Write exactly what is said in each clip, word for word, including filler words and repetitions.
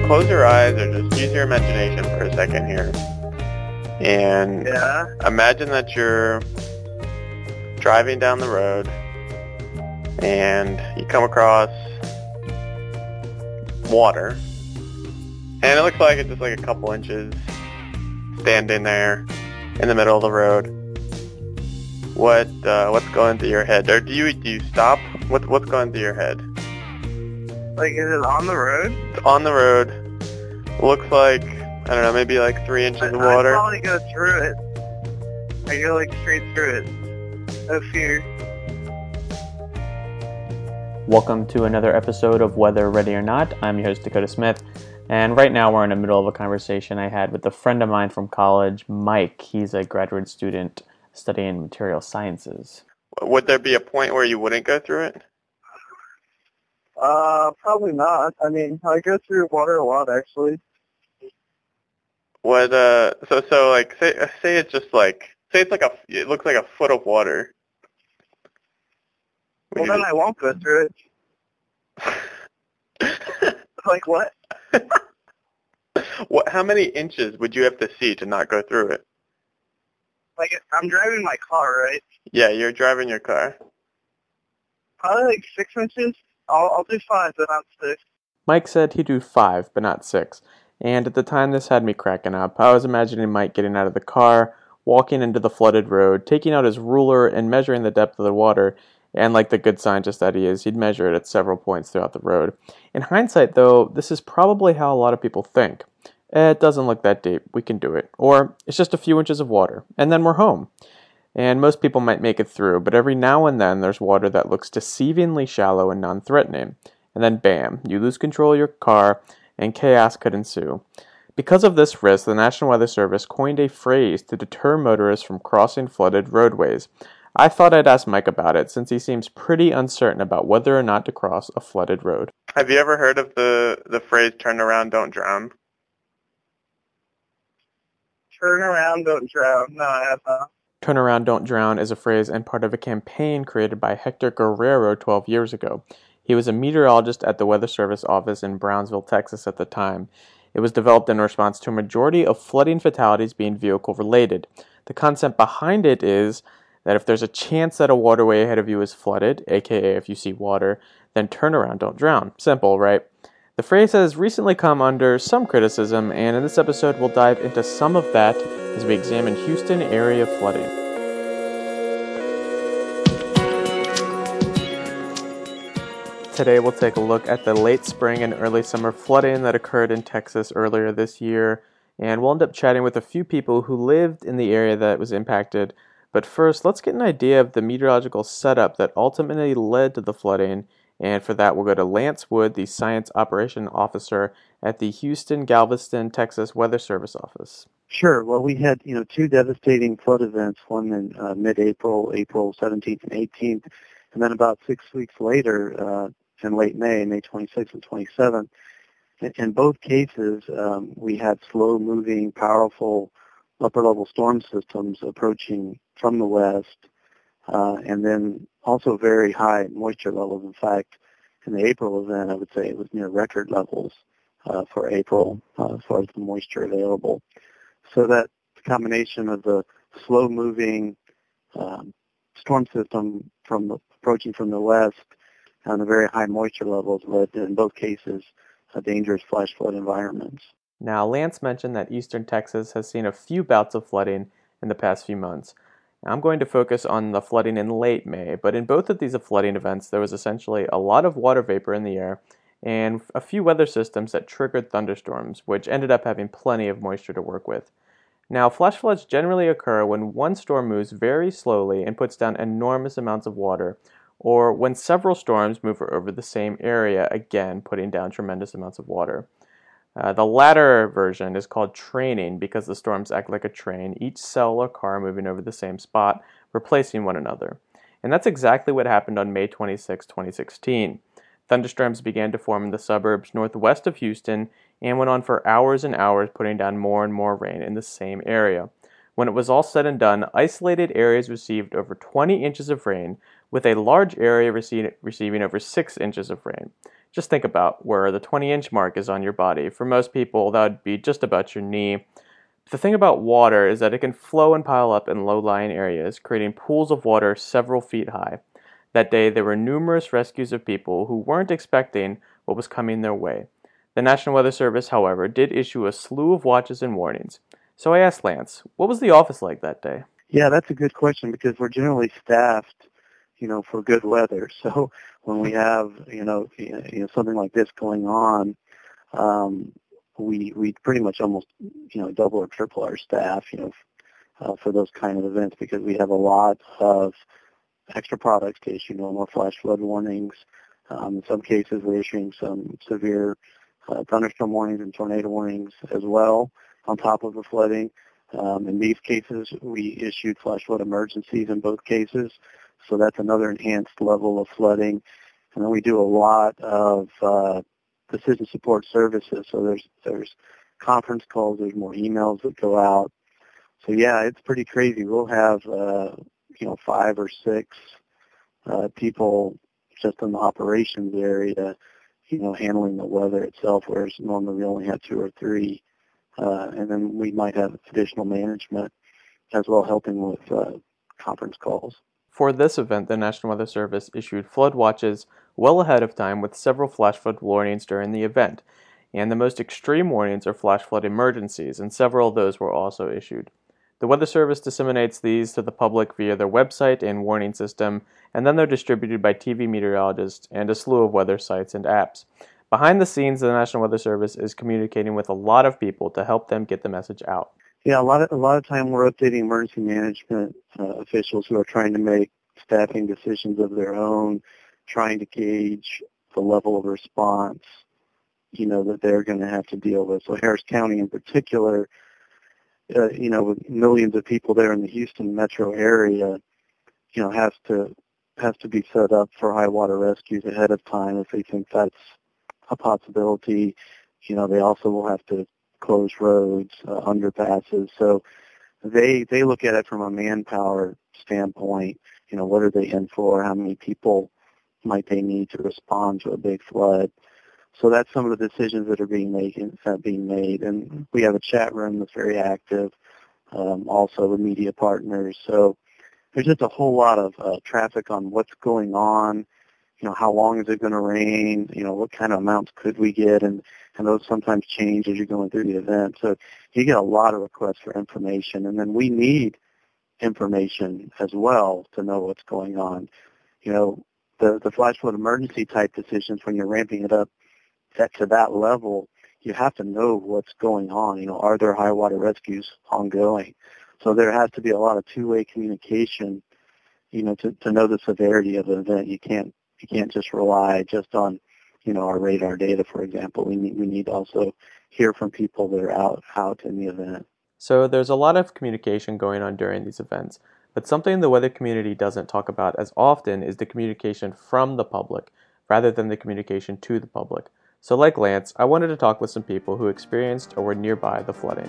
close your eyes or just use your imagination for a second here. And Yeah. imagine that you're driving down the road and you come across water. And it looks like it's just like a couple inches standing there in the middle of the road. What uh, what's going through your head? Or do you do you stop? What what's going through your head? Like, is it on the road? It's on the road. Looks like, I don't know, maybe like three inches I, of water. I'd probably go through it. I go like straight through it. No fear. Welcome to another episode of Whether Ready or Not. I'm your host, Dakota Smith, and right now we're in the middle of a conversation I had with a friend of mine from college, Mike. He's a graduate student studying material sciences. Would there be a point where you wouldn't go through it? Uh, probably not. I mean, I go through water a lot, actually. What, uh, so, so, like, say, say it's just like, say it's like a, it looks like a foot of water. Would Well, then you I won't go through it. Like, what? What, how many inches would you have to see to not go through it? Like, I'm driving my car, right? Yeah, you're driving your car. Probably like six inches. I'll, I'll do five, but not six. Mike said he'd do five, but not six. And at the time, this had me cracking up. I was imagining Mike getting out of the car, walking into the flooded road, taking out his ruler and measuring the depth of the water. And like the good scientist that he is, he'd measure it at several points throughout the road. In hindsight, though, this is probably how a lot of people think. Eh, it doesn't look that deep. We can do it. Or it's just a few inches of water, and then we're home. And most people might make it through, but every now and then there's water that looks deceivingly shallow and non-threatening. And then bam, you lose control of your car, and chaos could ensue. Because of this risk, the National Weather Service coined a phrase to deter motorists from crossing flooded roadways. I thought I'd ask Mike about it, since he seems pretty uncertain about whether or not to cross a flooded road. Have you ever heard of the, the phrase, turn around, don't drown? Turn around, don't drown. No, I have not. Turn around, don't drown is a phrase and part of a campaign created by Hector Guerrero twelve years ago. He was a meteorologist at the Weather Service office in Brownsville, Texas at the time. It was developed in response to a majority of flooding fatalities being vehicle-related. The concept behind it is that if there's a chance that a waterway ahead of you is flooded, aka if you see water, then turn around, don't drown. Simple, right? The phrase has recently come under some criticism, and in this episode we'll dive into some of that as we examine Houston area flooding. Today we'll take a look at the late spring and early summer flooding that occurred in Texas earlier this year, and we'll end up chatting with a few people who lived in the area that was impacted. But first, let's get an idea of the meteorological setup that ultimately led to the flooding. And for that, we'll go to Lance Wood, the Science Operation Officer at the Houston Galveston, Texas Weather Service office. Sure. Well, we had, you know, two devastating flood events, one in uh, mid-April, April seventeenth and eighteenth, and then about six weeks later, uh, in late May, May twenty-sixth and twenty-seventh. In, in both cases, um, we had slow-moving, powerful upper-level storm systems approaching from the west, uh, and then also very high moisture levels. In fact, in the April event, I would say it was near record levels uh, for April uh, as far as the moisture available. So that combination of the slow-moving um, storm system from the, approaching from the west and the very high moisture levels led to, in both cases, uh, dangerous flash flood environments. Now, Lance mentioned that eastern Texas has seen a few bouts of flooding in the past few months. I'm going to focus on the flooding in late May, but in both of these flooding events, there was essentially a lot of water vapor in the air and a few weather systems that triggered thunderstorms, which ended up having plenty of moisture to work with. Now, flash floods generally occur when one storm moves very slowly and puts down enormous amounts of water, or when several storms move over the same area, again putting down tremendous amounts of water. Uh, the latter version is called training because the storms act like a train, each cell or car moving over the same spot, replacing one another. And that's exactly what happened on May twenty-sixth, twenty sixteen. Thunderstorms began to form in the suburbs northwest of Houston and went on for hours and hours, putting down more and more rain in the same area. When it was all said and done, isolated areas received over twenty inches of rain, with a large area rece- receiving over six inches of rain. Just think about where the twenty inch mark is on your body. For most people, that would be just about your knee. The thing about water is that it can flow and pile up in low-lying areas, creating pools of water several feet high. That day, there were numerous rescues of people who weren't expecting what was coming their way. The National Weather Service, however, did issue a slew of watches and warnings. So I asked Lance, what was the office like that day? Yeah, that's a good question because we're generally staffed, you know, for good weather. So when we have, you know, you know something like this going on, um, we we pretty much almost, you know, double or triple our staff, you know, uh, for those kind of events because we have a lot of extra products to issue, you know, more flash flood warnings. Um, in some cases, we're issuing some severe uh, thunderstorm warnings and tornado warnings as well on top of the flooding. Um, in these cases, we issued flash flood emergencies in both cases, so that's another enhanced level of flooding. And then we do a lot of uh, decision support services, so there's there's conference calls, there's more emails that go out. So yeah, it's pretty crazy. We'll have uh, you know five or six uh, people just in the operations area, you know, handling the weather itself, whereas normally we only have two or three. Uh, and then we might have additional management as well helping with uh, conference calls. For this event, the National Weather Service issued flood watches well ahead of time with several flash flood warnings during the event. And the most extreme warnings are flash flood emergencies, and several of those were also issued. The Weather Service disseminates these to the public via their website and warning system, and then they're distributed by T V meteorologists and a slew of weather sites and apps. Behind the scenes, the National Weather Service is communicating with a lot of people to help them get the message out. Yeah, a lot of a lot of time we're updating emergency management uh, officials who are trying to make staffing decisions of their own, trying to gauge the level of response, you know, that they're going to have to deal with. So Harris County in particular, uh, you know, with millions of people there in the Houston metro area, you know, has to has to be set up for high water rescues ahead of time if they think that's a possibility. You know, they also will have to close roads, uh, underpasses. So they they look at it from a manpower standpoint. You know, what are they in for? How many people might they need to respond to a big flood? So that's some of the decisions that are being made. Uh, being made. And we have a chat room that's very active, um, also with media partners. So there's just a whole lot of uh, traffic on what's going on. You know, how long is it going to rain? You know, what kind of amounts could we get? And, and those sometimes change as you're going through the event. So you get a lot of requests for information. And then we need information as well to know what's going on. You know, the, the flash flood emergency type decisions, when you're ramping it up that, to that level, you have to know what's going on. You know, are there high water rescues ongoing? So there has to be a lot of two-way communication, you know, to, to know the severity of the event. You can't You can't just rely just on, you know, our radar data, for example. We need we need to also hear from people that are out out in the event. So there's a lot of communication going on during these events, but something the weather community doesn't talk about as often is the communication from the public rather than the communication to the public. So like Lance, I wanted to talk with some people who experienced or were nearby the flooding.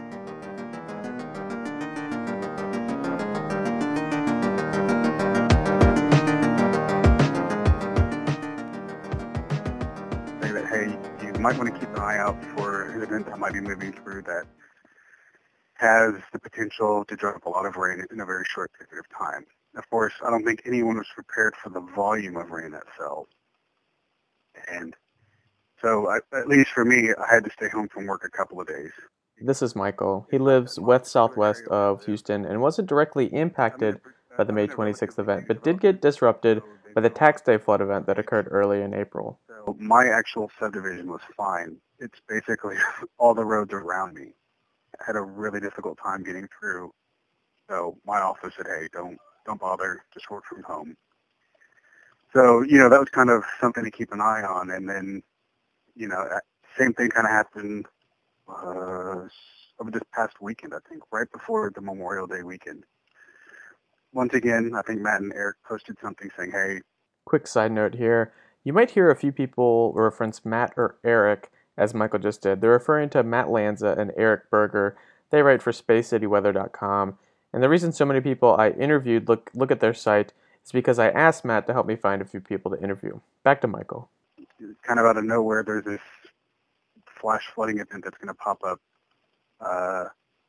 You might want to keep an eye out for an event that might be moving through that has the potential to drop a lot of rain in a very short period of time. Of course, I don't think anyone was prepared for the volume of rain that fell. And so, I, at least for me, I had to stay home from work a couple of days. This is Michael. He lives west-southwest of Houston and wasn't directly impacted by the May twenty-sixth event, but did get disrupted by the Tax Day flood event that occurred early in April. So my actual subdivision was fine. It's basically all the roads around me. I had a really difficult time getting through. So my office said, hey, don't don't bother, just work from home. So, you know, that was kind of something to keep an eye on. And then, you know, same thing kind of happened uh, over this past weekend, I think, right before the Memorial Day weekend. Once again, I think Matt and Eric posted something saying, hey. Quick side note here. You might hear a few people reference Matt or Eric, as Michael just did. They're referring to Matt Lanza and Eric Berger. They write for space city weather dot com. And the reason so many people I interviewed look look at their site is because I asked Matt to help me find a few people to interview. Back to Michael. kind of out of nowhere, there's this flash flooding event that's going to pop up uh,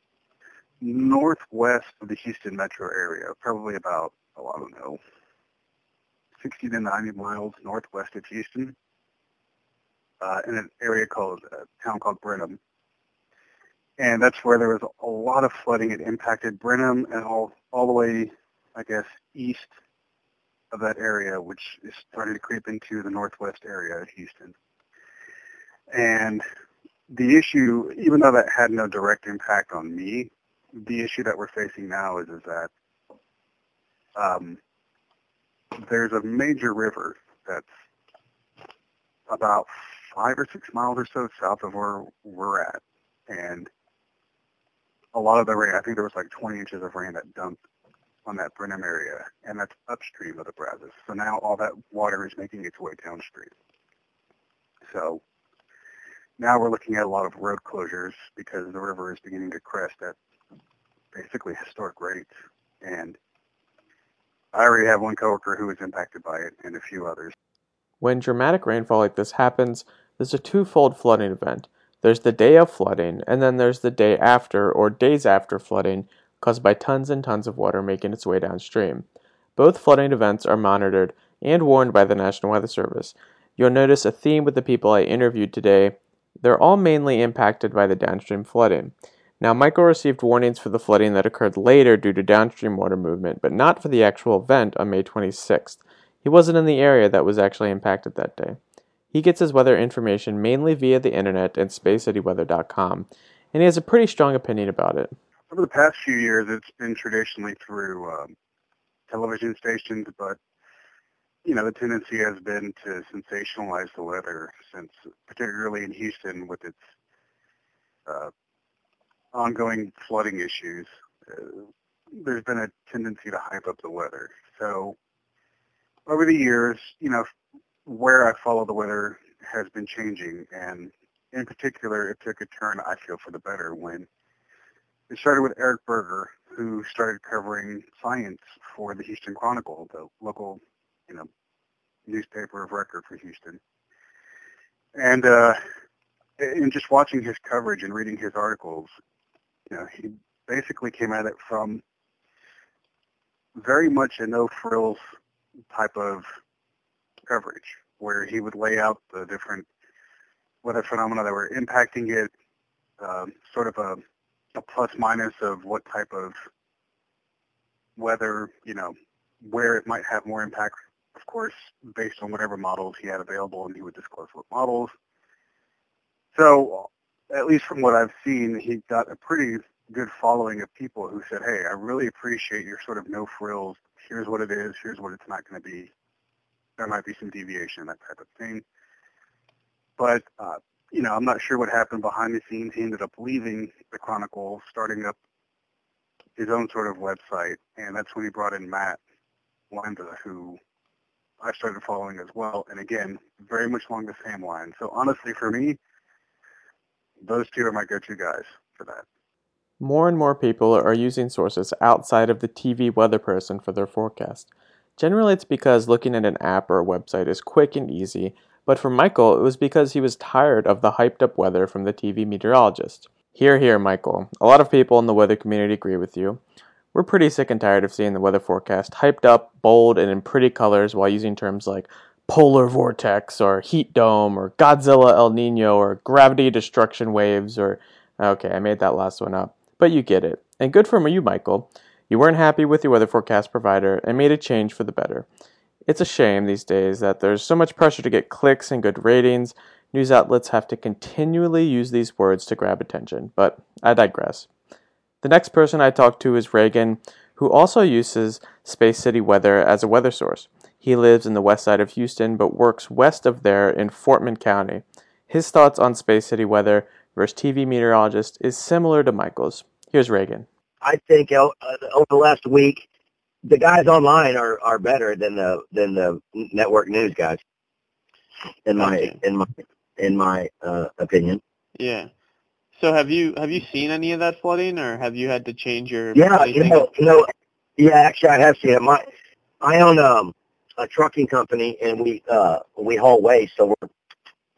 northwest of the Houston metro area, probably about, oh, I don't know, sixty to ninety miles northwest of Houston, uh, in an area called, a town called Brenham. And that's where there was a lot of flooding. It impacted Brenham and all, all the way, I guess, east of that area, which is starting to creep into the northwest area of Houston. And the issue, even though that had no direct impact on me, the issue that we're facing now is, is that um, there's a major river that's about five or six miles or so south of where we're at. And a lot of the rain, I think there was like twenty inches of rain that dumped on that Brenham area, and that's upstream of the Brazos. So now all that water is making its way downstream. So now we're looking at a lot of road closures because the river is beginning to crest at basically historic rates. And I already have one coworker who was impacted by it and a few others. When dramatic rainfall like this happens, there's a twofold flooding event. There's the day of flooding, and then there's the day after or days after flooding caused by tons and tons of water making its way downstream. Both flooding events are monitored and warned by the National Weather Service. You'll notice a theme with the people I interviewed today. They're all mainly impacted by the downstream flooding. Now, Michael received warnings for the flooding that occurred later due to downstream water movement, but not for the actual event on May twenty-sixth. He wasn't in the area that was actually impacted that day. He gets his weather information mainly via the internet and space city weather dot com, and he has a pretty strong opinion about it. Over the past few years, it's been traditionally through um, television stations, but, you know, the tendency has been to sensationalize the weather since, particularly in Houston with its uh, ongoing flooding issues, uh, there's been a tendency to hype up the weather. So over the years, you know, where I follow the weather has been changing, and in particular, it took a turn, I feel, for the better when it started with Eric Berger, who started covering science for the Houston Chronicle, the local, you know, newspaper of record for Houston. And uh, in just watching his coverage and reading his articles, you know, he basically came at it from very much a no-frills type of coverage, where he would lay out the different weather phenomena that were impacting it, um, sort of a, a plus-minus of what type of weather, you know, where it might have more impact, of course, based on whatever models he had available, and he would disclose what models. So, at least from what I've seen, he got a pretty good following of people who said, hey, I really appreciate your sort of no-frills, here's what it is, here's what it's not going to be. There might be some deviation, that type of thing. But, uh, you know, I'm not sure what happened behind the scenes. He ended up leaving the Chronicle, starting up his own sort of website, and that's when he brought in Matt Landa, who I started following as well. And again, very much along the same line. So honestly, for me, those two are my go-to guys for that. More and more people are using sources outside of the T V weather person for their forecast. Generally, it's because looking at an app or a website is quick and easy, but for Michael, it was because he was tired of the hyped-up weather from the T V meteorologist. Hear, hear, Michael. A lot of people in the weather community agree with you. We're pretty sick and tired of seeing the weather forecast hyped up, bold, and in pretty colors while using terms like polar vortex, or heat dome, or Godzilla El Nino, or gravity destruction waves, or... Okay, I made that last one up. But you get it. And good for you, Michael. You weren't happy with your weather forecast provider and made a change for the better. It's a shame these days that there's so much pressure to get clicks and good ratings. News outlets have to continually use these words to grab attention, but I digress. The next person I talked to is Reagan, who also uses Space City Weather as a weather source. He lives in the west side of Houston, but works west of there in Fortman County. His thoughts on Space City Weather versus T V meteorologist is similar to Michael's. Here's Reagan. I think uh, over the last week, the guys online are, are better than the than the network news guys. In my Okay. in my in my uh, opinion. Yeah. So have you have you seen any of that flooding, or have you had to change your Yeah, anything? you know, you know, yeah. Actually, I have seen it. My I own um, a trucking company, and we uh, we haul waste. So we're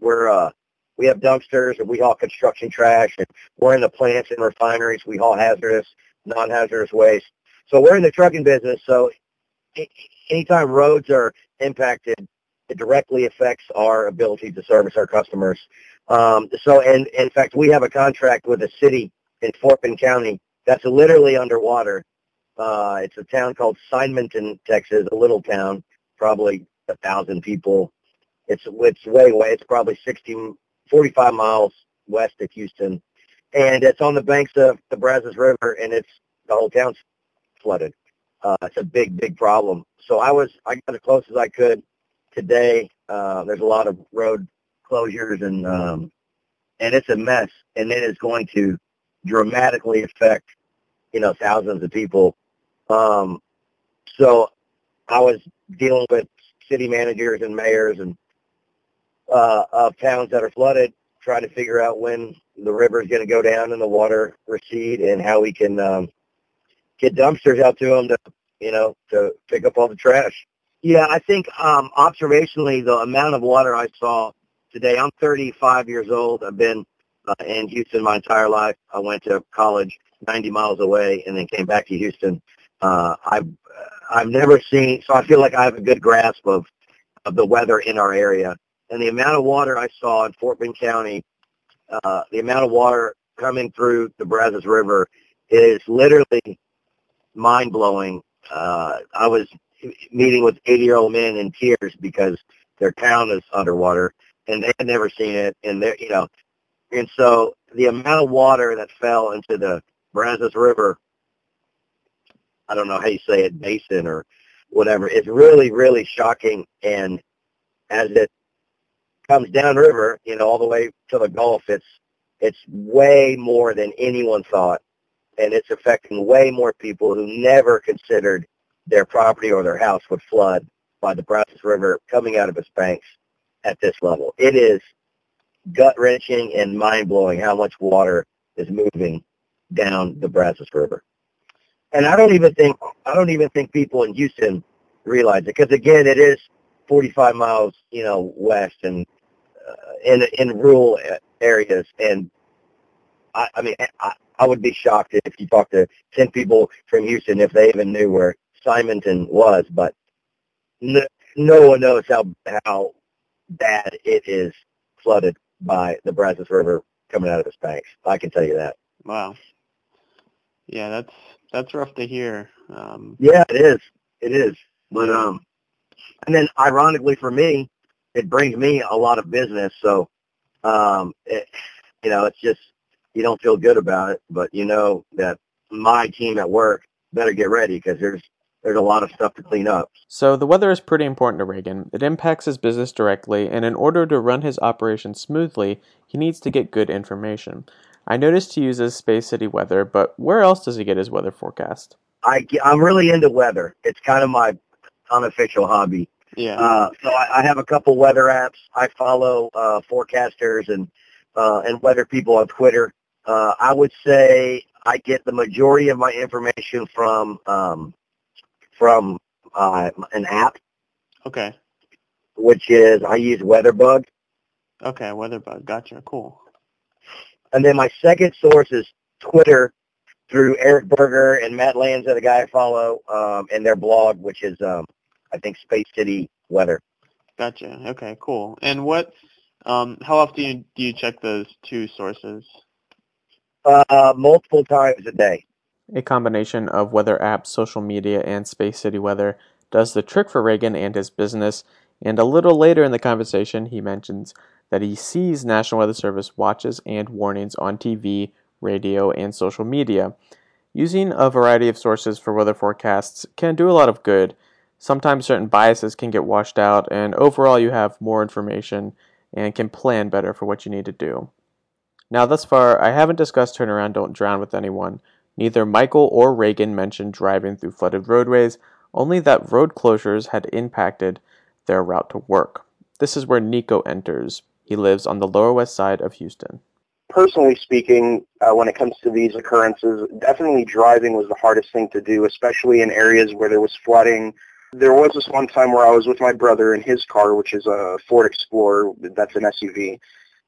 We're uh, we have dumpsters, and we haul construction trash, and we're in the plants and refineries. We haul hazardous, non-hazardous waste. So we're in the trucking business. So anytime roads are impacted, it directly affects our ability to service our customers. Um, so, and in fact, we have a contract with a city in Fort Bend County that's literally underwater. Uh, it's a town called Simonton, Texas, a little town, probably a thousand people. It's it's way away. It's probably sixty, forty-five miles west of Houston, and it's on the banks of the Brazos River, and it's the whole town's flooded. Uh, it's a big, big problem. So I was I got as close as I could today. Uh, there's a lot of road closures, and um, and it's a mess, and it is going to dramatically affect, you know, thousands of people. Um, so I was dealing with city managers and mayors and uh, of towns that are flooded, trying to figure out when the river is going to go down and the water recede, and how we can um, get dumpsters out to them to, you know, to pick up all the trash. Yeah, I think um, observationally, the amount of water I saw today, I'm thirty-five years old. I've been uh, in Houston my entire life. I went to college ninety miles away and then came back to Houston. Uh, I've, I've never seen, so I feel like I have a good grasp of, of the weather in our area. And the amount of water I saw in Fort Bend County, uh, the amount of water coming through the Brazos River is literally mind-blowing. Uh, I was meeting with eighty-year-old men in tears because their town is underwater, and they had never seen it. And they, you know, and so the amount of water that fell into the Brazos River, I don't know how you say it, basin or whatever, is really, really shocking. And as it comes downriver, you know, all the way to the Gulf, it's it's way more than anyone thought, and it's affecting way more people who never considered their property or their house would flood by the Brazos River coming out of its banks at this level. It is gut-wrenching and mind-blowing how much water is moving down the Brazos River. And I don't even think I don't even think people in Houston realize it, because again, it is forty-five miles, you know, west and uh, in in rural areas. And I, I mean, I, I would be shocked if you talk to ten people from Houston if they even knew where Simonton was. But no, no one knows how how bad it is flooded by the Brazos River coming out of its banks. I can tell you that. Wow. Yeah, that's that's rough to hear. Um, yeah, it is. It is. But um, and then ironically for me, it brings me a lot of business. So, um, it, you know, it's just you don't feel good about it, but you know that my team at work better get ready because there's there's a lot of stuff to clean up. So the weather is pretty important to Reagan. It impacts his business directly, and in order to run his operation smoothly, he needs to get good information. I noticed he uses Space City Weather, but where else does he get his weather forecast? I, I'm really into weather. It's kind of my unofficial hobby. yeah. Uh, so I, I have a couple weather apps. I follow uh, forecasters and uh, and weather people on Twitter. Uh, I would say I get the majority of my information from um, from uh, an app, Okay. which is I use WeatherBug. Okay, Weatherbug. Gotcha. Cool. And then my second source is Twitter through Eric Berger and Matt Lanza, the guy I follow, um, and their blog, which is, um, I think, Space City Weather. Gotcha. Okay, cool. And what, um, how often do you, do you check those two sources? Uh, multiple times a day. A combination of weather apps, social media, and Space City Weather does the trick for Reagan and his business, and a little later in the conversation he mentions that he sees National Weather Service watches and warnings on T V, radio, and social media. Using a variety of sources for weather forecasts can do a lot of good. Sometimes certain biases can get washed out, and overall you have more information and can plan better for what you need to do. Now, thus far, I haven't discussed Turn Around, Don't Drown with anyone. Neither Michael or Reagan mentioned driving through flooded roadways, only that road closures had impacted their route to work. This is where Nico enters. He lives on the Lower West Side of Houston. Personally speaking, uh, when it comes to these occurrences, definitely driving was the hardest thing to do, especially in areas where there was flooding There was this one time where I was with my brother in his car, which is a Ford Explorer. That's an S U V.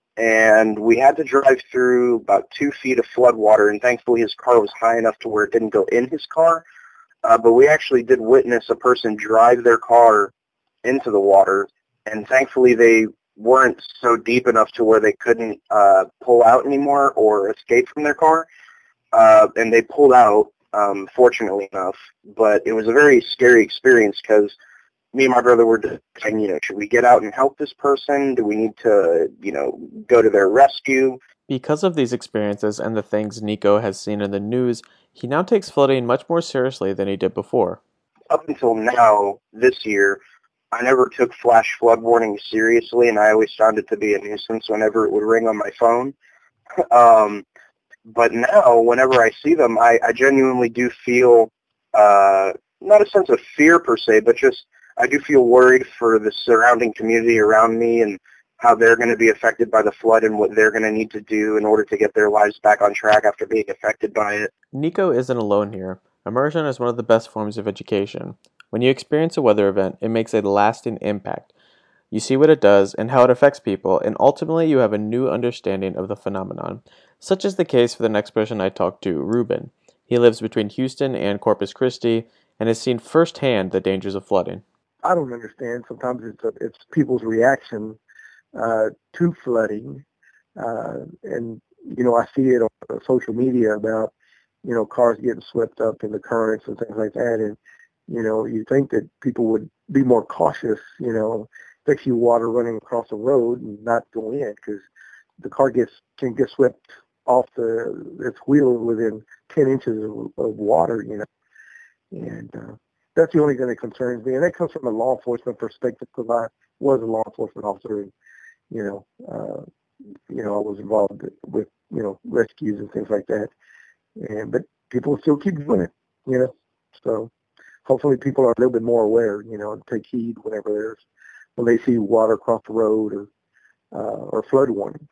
And we had to drive through about two feet of flood water, and thankfully his car was high enough to where it didn't go in his car. Uh, but we actually did witness a person drive their car into the water, and thankfully they weren't so deep enough to where they couldn't uh, pull out anymore or escape from their car. Uh, and they pulled out, um, fortunately enough. But it was a very scary experience because me and my brother were deciding, you know, should we get out and help this person? Do we need to, you know, go to their rescue? Because of these experiences and the things Nico has seen in the news, he now takes flooding much more seriously than he did before. Up until now, this year, I never took flash flood warnings seriously, and I always found it to be a nuisance whenever it would ring on my phone. um, but now, whenever I see them, I, I genuinely do feel, uh, not a sense of fear per se, but just I do feel worried for the surrounding community around me and how they're going to be affected by the flood and what they're going to need to do in order to get their lives back on track after being affected by it. Nico isn't alone here. Immersion is one of the best forms of education. When you experience a weather event, it makes a lasting impact. You see what it does and how it affects people, and ultimately you have a new understanding of the phenomenon. Such is the case for the next person I talked to, Ruben. He lives between Houston and Corpus Christi and has seen firsthand the dangers of flooding. I don't understand. Sometimes it's a, it's people's reaction uh, to flooding, uh, and you know I see it on social media about you know cars getting swept up in the currents and things like that, and you know you think that people would be more cautious, you know, if you water running across the road and not go in because the car gets can get swept off the its wheel within ten inches of, of water, you know, and uh, that's the only thing that concerns me, and that comes from a law enforcement perspective because I was a law enforcement officer, and you know, uh, you know, I was involved with you know rescues and things like that, and but people still keep doing it, you know. So hopefully people are a little bit more aware, you know, and take heed whenever there's when they see water across the road or uh, or flood warnings.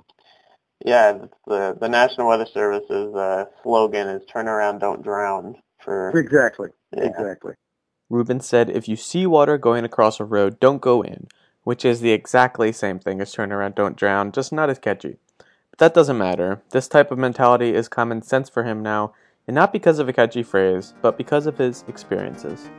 Yeah, the the National Weather Service's uh, slogan is "Turn around, don't drown." For Exactly, yeah. exactly. Ruben said, if you see water going across a road, don't go in, which is the exactly same thing as turn around, don't drown, just not as catchy. But that doesn't matter. This type of mentality is common sense for him now, and not because of a catchy phrase, but because of his experiences.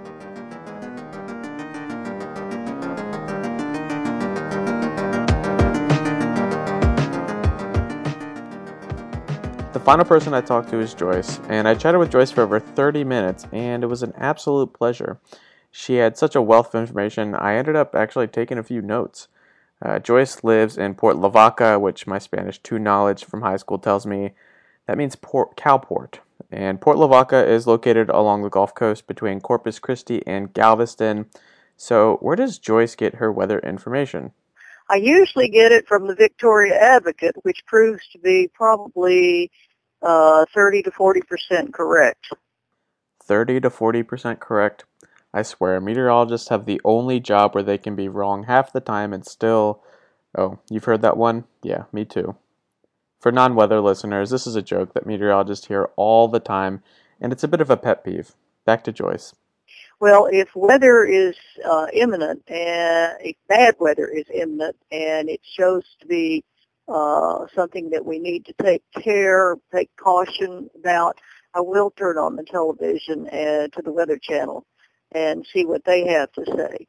The final person I talked to is Joyce, and I chatted with Joyce for over thirty minutes, and it was an absolute pleasure. She had such a wealth of information, I ended up actually taking a few notes. Uh, Joyce lives in Port Lavaca, which my Spanish two knowledge from high school tells me that means port, cowport. And Port Lavaca is located along the Gulf Coast between Corpus Christi and Galveston. So where does Joyce get her weather information? I usually get it from the Victoria Advocate, which proves to be probably uh, thirty to forty percent correct. thirty to forty percent correct? I swear, meteorologists have the only job where they can be wrong half the time and still... Oh, you've heard that one? Yeah, me too. For non-weather listeners, this is a joke that meteorologists hear all the time, and it's a bit of a pet peeve. Back to Joyce. Well, if weather is uh, imminent, and if bad weather is imminent, and it shows to be uh, something that we need to take care, take caution about, I will turn on the television and to the Weather Channel and see what they have to say.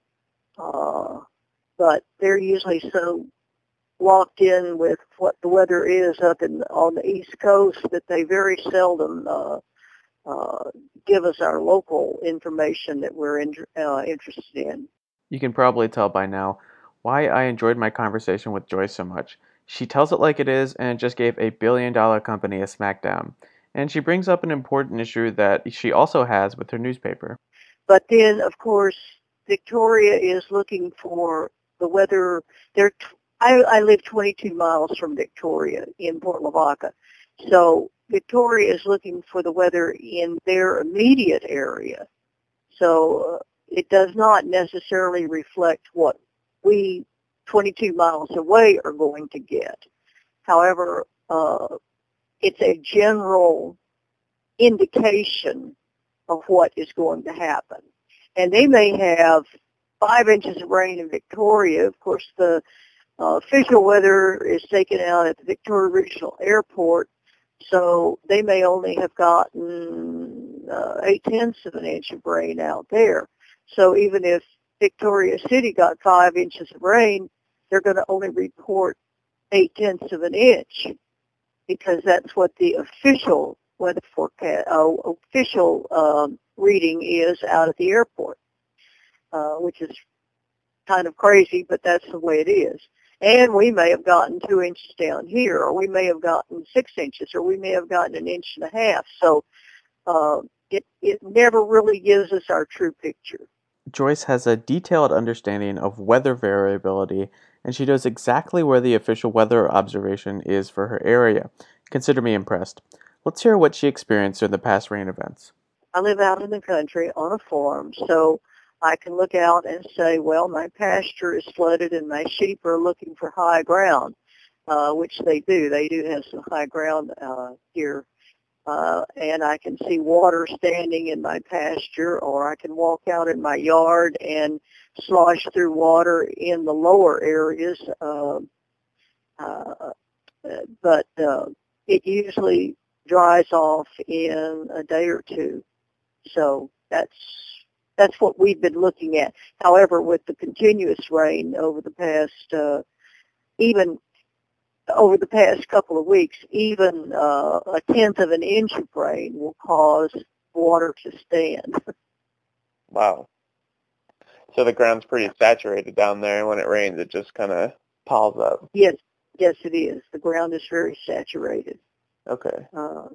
Uh, but they're usually so locked in with what the weather is up in on the East Coast that they very seldom uh, uh, give us our local information that we're in, uh, interested in. You can probably tell by now why I enjoyed my conversation with Joyce so much. She tells it like it is and just gave a billion dollar company a smackdown. And she brings up an important issue that she also has with her newspaper. But then, of course, Victoria is looking for the weather. They're, I, I live twenty-two miles from Victoria in Port Lavaca. So Victoria is looking for the weather in their immediate area. So uh, it does not necessarily reflect what we twenty-two miles away are going to get. However, uh, it's a general indication of what is going to happen. and they may have five inches of rain in Victoria. Of course, the uh, official weather is taken out at the Victoria Regional Airport, so they may only have gotten uh, eight-tenths of an inch of rain out there. So even if Victoria City got five inches of rain, they're going to only report eight-tenths of an inch because that's what the official weather forecast, uh, official um, reading is out at the airport, uh, which is kind of crazy, but that's the way it is. And we may have gotten two inches down here, or we may have gotten six inches, or we may have gotten an inch and a half. So uh, it, it never really gives us our true picture. Joyce has a detailed understanding of weather variability, and she knows exactly where the official weather observation is for her area. Consider me impressed. Let's hear what she experienced during the past rain events. I live out in the country on a farm, so I can look out and say, well, my pasture is flooded and my sheep are looking for high ground, uh, which they do. They do have some high ground uh, here. Uh, and I can see water standing in my pasture, or I can walk out in my yard and slosh through water in the lower areas. Uh, uh, but uh, it usually dries off in a day or two. So that's that's what we've been looking at. However, with the continuous rain over the past, uh, even over the past couple of weeks, even uh, a tenth of an inch of rain will cause water to stand. Wow. So the ground's pretty saturated down there, and when it rains, it just kind of piles up. Yes, yes, it is. The ground is very saturated. Okay. Uh,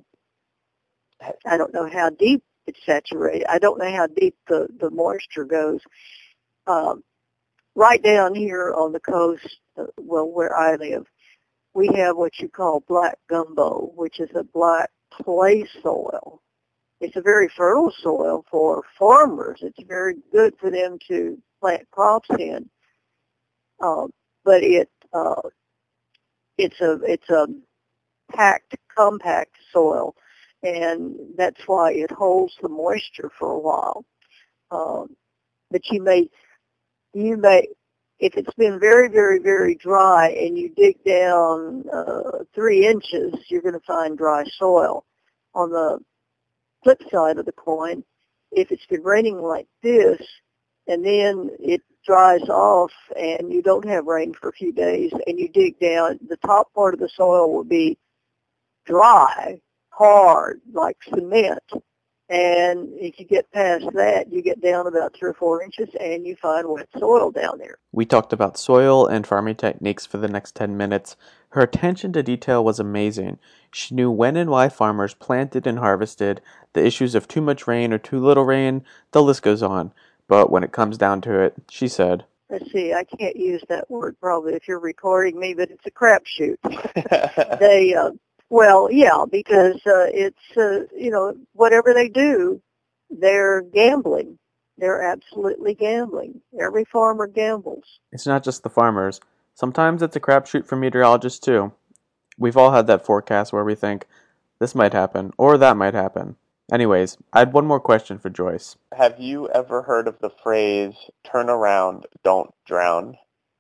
I don't know how deep it's saturated. I don't know how deep the, the moisture goes. Um, right down here on the coast, uh, well, where I live, we have what you call black gumbo, which is a black clay soil. It's a very fertile soil for farmers. It's very good for them to plant crops in. Um, but it uh, it's a it's a packed, compact soil, and that's why it holds the moisture for a while. Um, but you may you may. If it's been very, very, very dry and you dig down uh, three inches, you're going to find dry soil. On the flip side of the coin, if it's been raining like this and then it dries off and you don't have rain for a few days and you dig down, the top part of the soil will be dry, hard, like cement. And if you get past that, you get down about three or four inches and you find wet soil down there. We talked about soil and farming techniques for the next ten minutes. Her attention to detail was amazing. She knew when and why farmers planted and harvested, the issues of too much rain or too little rain, the list goes on. But when it comes down to it, she said, Let's see, I can't use that word probably if you're recording me, but it's a crapshoot. they, uh, well, yeah, because uh, it's, uh, you know, whatever they do, they're gambling. They're absolutely gambling. Every farmer gambles. It's not just the farmers. Sometimes it's a crapshoot for meteorologists too. We've all had that forecast where we think, this might happen, or that might happen. Anyways, I had one more question for Joyce. Have you ever heard of the phrase, turn around, don't drown?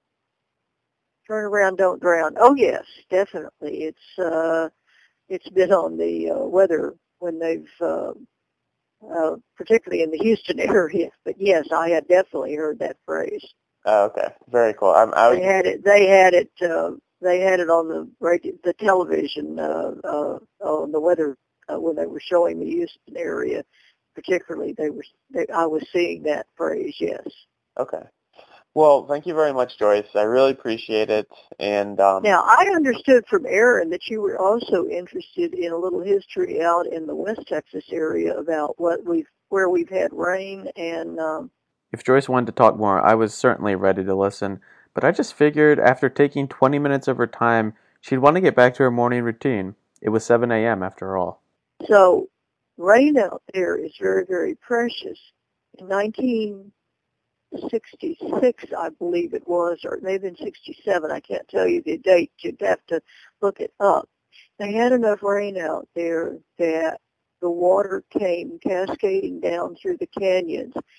Turn around, don't drown. Oh, yes, definitely. It's uh, it's been on the uh, weather when they've, uh, uh, particularly in the Houston area. But yes, I had definitely heard that phrase. Oh, okay, very cool. I'm, I was... They had it. They had it. Uh, they had it on the radio, the television, uh, uh, on the weather uh, when they were showing the Houston area. Particularly, they were. They, I was seeing that phrase. Yes. Okay. Well, thank you very much, Joyce. I really appreciate it. And um, now, I understood from Aaron that you were also interested in a little history out in the West Texas area about what we've, where we've had rain. And um, if Joyce wanted to talk more, I was certainly ready to listen. But I just figured after taking twenty minutes of her time, she'd want to get back to her morning routine. It was seven a.m. after all. So, rain out there is very, very precious. In nineteen sixty-six, I believe it was, or maybe in sixty-seven. I can't tell you the date. You'd have to look it up. They had enough rain out there that the water came cascading down through the canyons,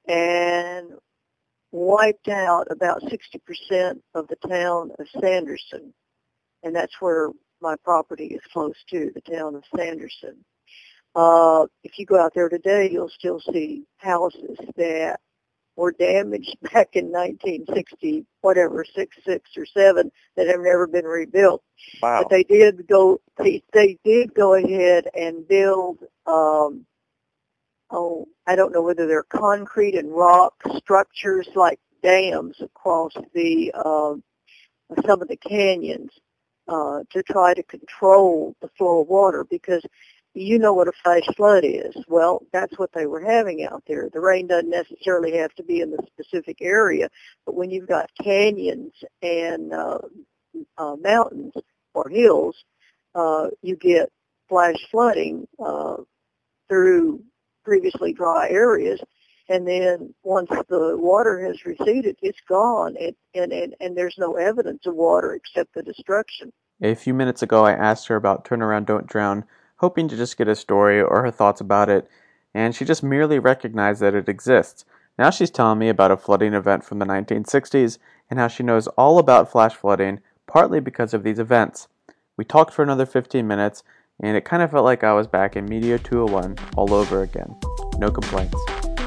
and wiped out about sixty percent of the town of Sanderson. And that's where my property is close to, the town of Sanderson. Uh, if you go out there today, you'll still see houses that were damaged back in nineteen sixty, whatever, six, six or seven, that have never been rebuilt. Wow. But they did go, they, they did go ahead and build, um, oh, I don't know whether they're concrete and rock structures like dams across the, uh, some of the canyons, uh, to try to control the flow of water, because you know what a flash flood is. Well, that's what they were having out there. The rain doesn't necessarily have to be in the specific area, but when you've got canyons and uh, uh, mountains or hills, uh, you get flash flooding uh, through previously dry areas, and then once the water has receded, it's gone, and, and, and, and there's no evidence of water except the destruction. A few minutes ago, I asked her about Turn Around, Don't Drown, hoping to just get a story or her thoughts about it, and she just merely recognized that it exists. Now she's telling me about a flooding event from the nineteen sixties and how she knows all about flash flooding, partly because of these events. We talked for another fifteen minutes, and it kind of felt like I was back in Media two oh one all over again. No complaints.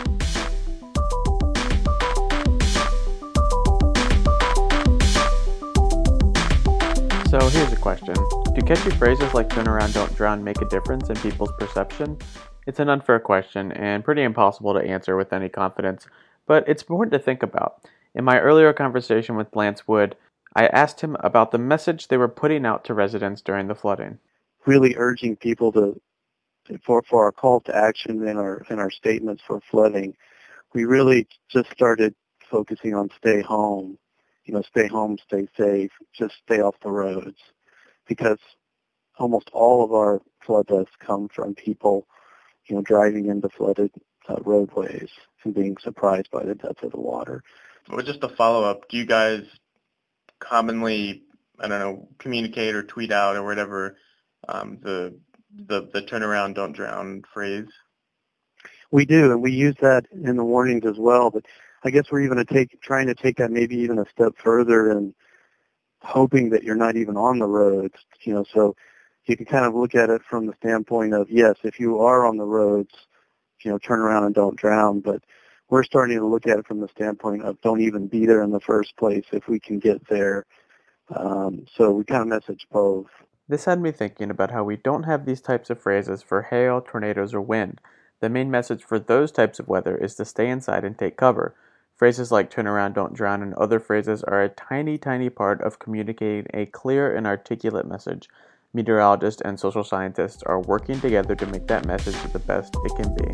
So here's a question. Do catchy phrases like turn around, don't drown make a difference in people's perception? It's an unfair question and pretty impossible to answer with any confidence, but it's important to think about. In my earlier conversation with Lance Wood, I asked him about the message they were putting out to residents during the flooding. Really urging people to, for, for our call to action and our, and our statements for flooding, we really just started focusing on stay home. You know, stay home, stay safe, just stay off the roads, because almost all of our flood deaths come from people, you know, driving into flooded uh, roadways and being surprised by the depth of the water. Well, just a follow-up, do you guys commonly, I don't know, communicate or tweet out or whatever um, the, the the turn around, don't drown phrase? We do, and we use that in the warnings as well, but I guess we're even to take, trying to take that maybe even a step further and hoping that you're not even on the roads, you know, so you can kind of look at it from the standpoint of, yes, if you are on the roads, you know, turn around and don't drown, but we're starting to look at it from the standpoint of don't even be there in the first place if we can get there. Um, so we kind of message both. This had me thinking about how we don't have these types of phrases for hail, tornadoes, or wind. The main message for those types of weather is to stay inside and take cover. Phrases like turn around, don't drown, and other phrases are a tiny, tiny part of communicating a clear and articulate message. Meteorologists and social scientists are working together to make that message the best it can be.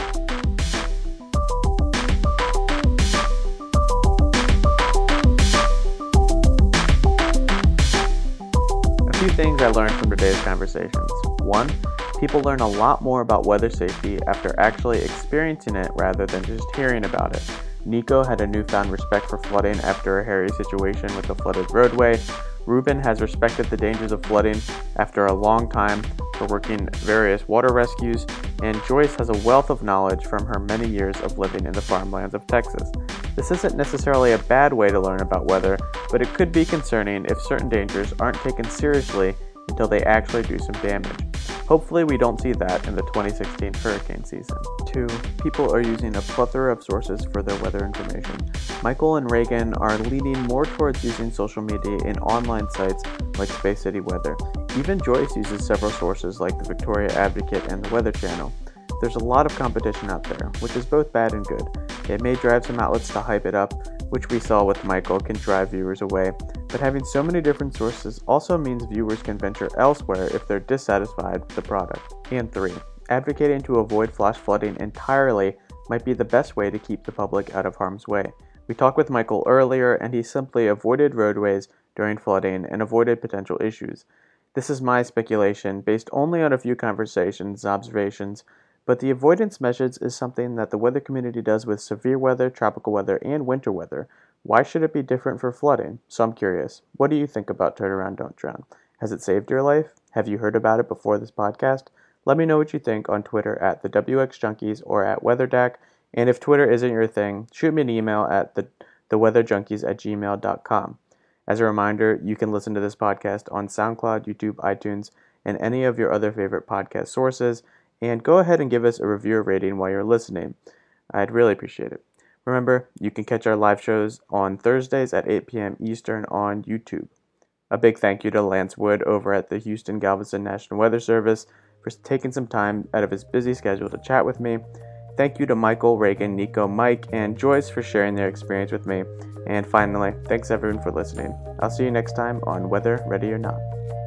A few things I learned from today's conversations. One, people learn a lot more about weather safety after actually experiencing it rather than just hearing about it. Nico had a newfound respect for flooding after a hairy situation with a flooded roadway. Ruben has respected the dangers of flooding after a long time for working various water rescues, and Joyce has a wealth of knowledge from her many years of living in the farmlands of Texas. This isn't necessarily a bad way to learn about weather, but it could be concerning if certain dangers aren't taken seriously until they actually do some damage. Hopefully we don't see that in the twenty sixteen hurricane season. Two, people are using a plethora of sources for their weather information. Michael and Reagan are leaning more towards using social media and online sites like Space City Weather. Even Joyce uses several sources like the Victoria Advocate and the Weather Channel. There's a lot of competition out there, which is both bad and good. It may drive some outlets to hype it up, which we saw with Michael can drive viewers away, but having so many different sources also means viewers can venture elsewhere if they're dissatisfied with the product. And three, advocating to avoid flash flooding entirely might be the best way to keep the public out of harm's way. We talked with Michael earlier, and he simply avoided roadways during flooding and avoided potential issues. This is my speculation, based only on a few conversations and observations, but the avoidance message is something that the weather community does with severe weather, tropical weather, and winter weather. Why should it be different for flooding? So I'm curious, what do you think about Turn Around, Don't Drown? Has it saved your life? Have you heard about it before this podcast? Let me know what you think on Twitter at the W X Junkies or at WeatherDac, And if Twitter isn't your thing, shoot me an email at the theweatherjunkies at gmail dot com. As a reminder, you can listen to this podcast on SoundCloud, YouTube, iTunes, and any of your other favorite podcast sources, and go ahead and give us a review or rating while you're listening. I'd really appreciate it. Remember, you can catch our live shows on Thursdays at eight p.m. Eastern on YouTube. A big thank you to Lance Wood over at the Houston Galveston National Weather Service for taking some time out of his busy schedule to chat with me. Thank you to Michael, Reagan, Nico, Mike, and Joyce for sharing their experience with me. And finally, thanks everyone for listening. I'll see you next time on Weather Ready or Not.